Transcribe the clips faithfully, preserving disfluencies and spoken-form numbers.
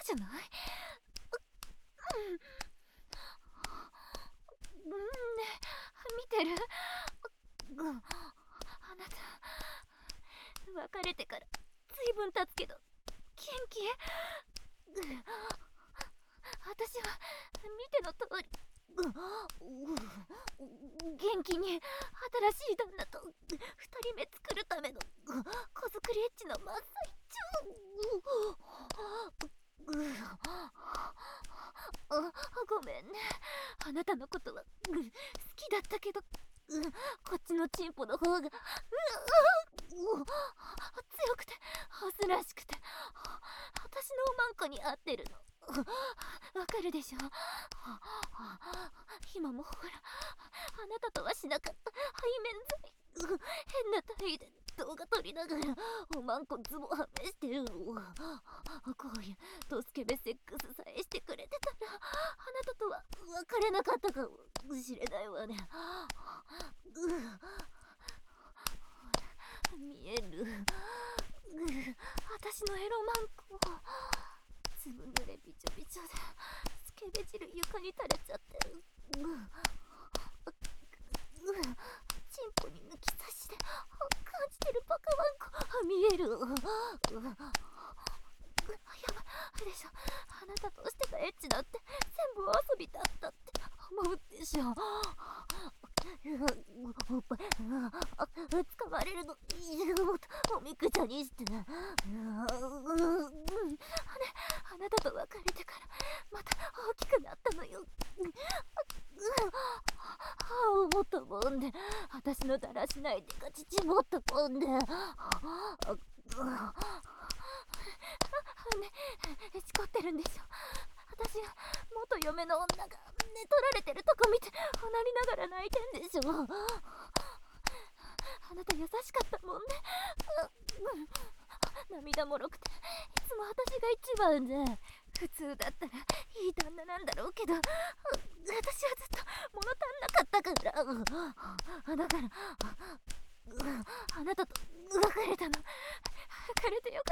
じゃない？うん、ねえ、見てる？うん、あなた別れてからずいぶん経つけど元気？うん、私は見ての通り、うん、元気に新しい旦那と二人目作るための子作りエッチの真っ最中。うん、あ、ごめんね。あなたのことは、うん、好きだったけど、うん、こっちのチンポの方が、うん、うん、強くてオスらしくて私のおまんこに合ってるの。わかるでしょ？今もほら、あなたとはしなかった背面剤、変な体位で動画撮りながらおまんこズボはめしてるの。こういうドスケベセックスさえしてくれてたらあなたとは別れなかったかもしれないわね。見える？私のエロマンコ、ずぶ濡れびちょびちょでスケベ汁床に垂れちゃってる。チンポに抜き差しで感じてるバカワンコ見える。やばいでしょ、あなたとしてたエッチだって全部お遊びだったって思うでしょ。おっぱい掴まれるのおみくちゃにして、あなたと別れてからまた大きくなったのよ。歯をもっともんで私のだらしないでか乳もっともんで、ねえ、しこってるんでしょ。私が元嫁の女が寝取られてるとこ見ておなりながら泣いてんでしょ。あなた優しかったもんね。涙もろくていつも私が一番で、普通だったらいい旦那なんだろうけど、私はずっと物足んなかったから、だからあなたと別れたの。別れてよかった。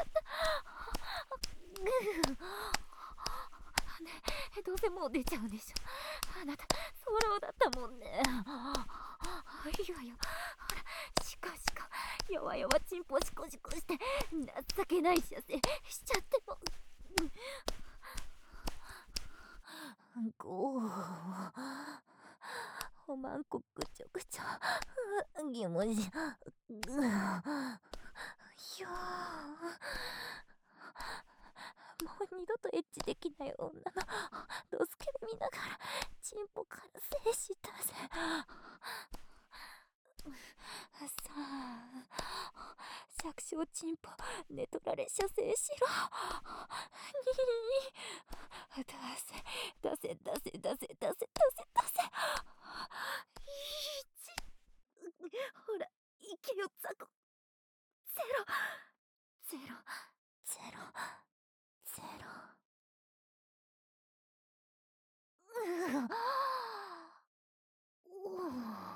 ねえ、どうせもう出ちゃうでしょ。あなた早漏だったもんね。いいわよ、ほら、しこしこ弱々チンポシコシコして情けない射精しちゃっても。こうおまんこぐちょぐちょぎもじいやもう二度とエッチできない女のドスケベ見ながらチンポから精子出せ。さあ、弱小チンポ寝取られ射精しろ。に出せ出せ出せ出せ出せ出せ出せ。いち、ほらいけよザコ。ゼロゼロゼロゼロ。うお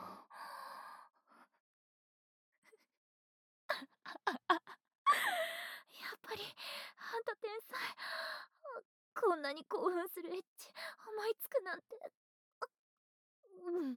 やっぱりあんた天才。こんなに興奮するエッチ思いつくなんて。うん、うん、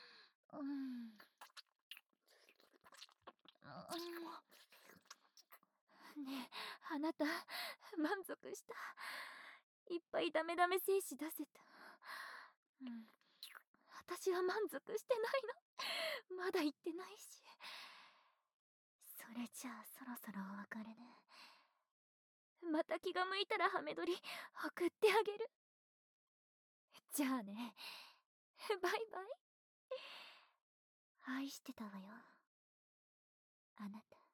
ねえ、あなた満足した？いっぱいダメダメ精子出せた？うん、私は満足してないの。まだ言ってないし。それじゃあそろそろお別れね。また気が向いたらハメ撮り送ってあげる。じゃあね、バイバイ。愛してたわよ、あなた。